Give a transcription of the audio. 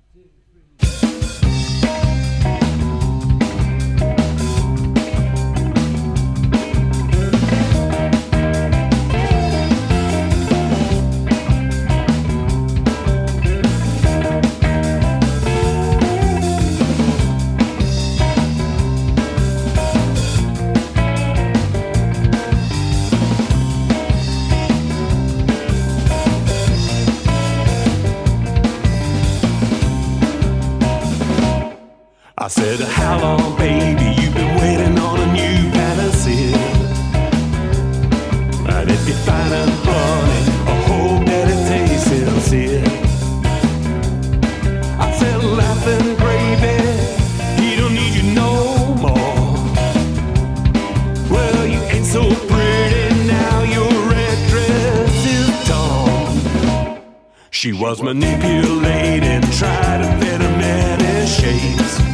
I said, how long, baby, you've been waiting on a new fantasy? And if you find it, honey, I hope that it tastes sincere. I said, laughing, gravy, he don't need you no more. Well, you ain't so pretty now, your red dress is torn. She was manipulating, tried to fit him in his shapes.